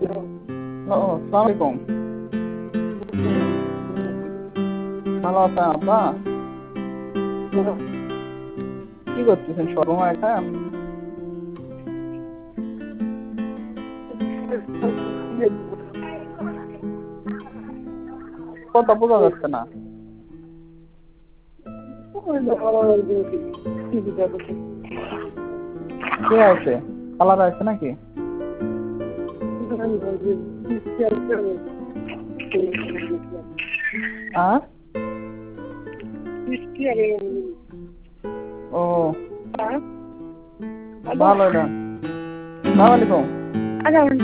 ও আসসালামু আলাইকুম। ভালো আছেন আপা? কি করতেছেন সর্বময় এখন? কথা বোঝা যাচ্ছে না। কে আছে? খালারা আছে নাকি? হ্যাঁ, ও ভালো এটা। সালাম আলাইকুম।